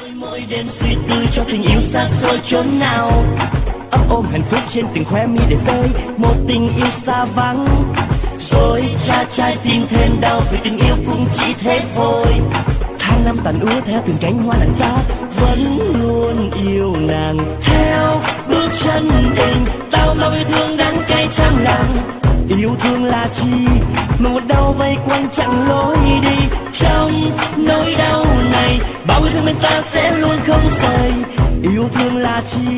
Mỗi đêm suy tư cho tình yêu xa xôi chốn nào, ấp ôm hạnh phúc trên từng khóe mi để rơi một tình yêu xa vắng. Rồi trái tim thêm đau vì tình yêu cũng chỉ thế thôi. Tháng năm tàn úa theo từng cánh hoa lạnh giá, vẫn luôn yêu nàng theo bước chân tình. Bao lâu yêu thương đắng cay trăm lần. Yêu thương là chi mà một đau vây quanh chặn lối đi. Trong nỗi đau này bao yêu thương bên ta sẽ luôn không rời. Yêu thương là chi